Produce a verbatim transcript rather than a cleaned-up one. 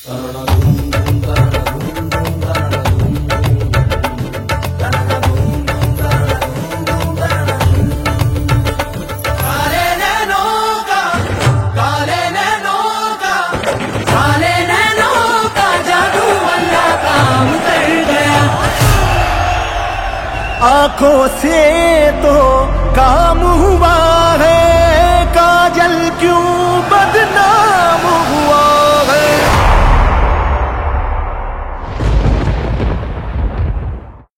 काले नैनों का, काले नैनों का, काले नैनों का जादू अल्लाह काम कर गया। आंखों से तो काम हुआ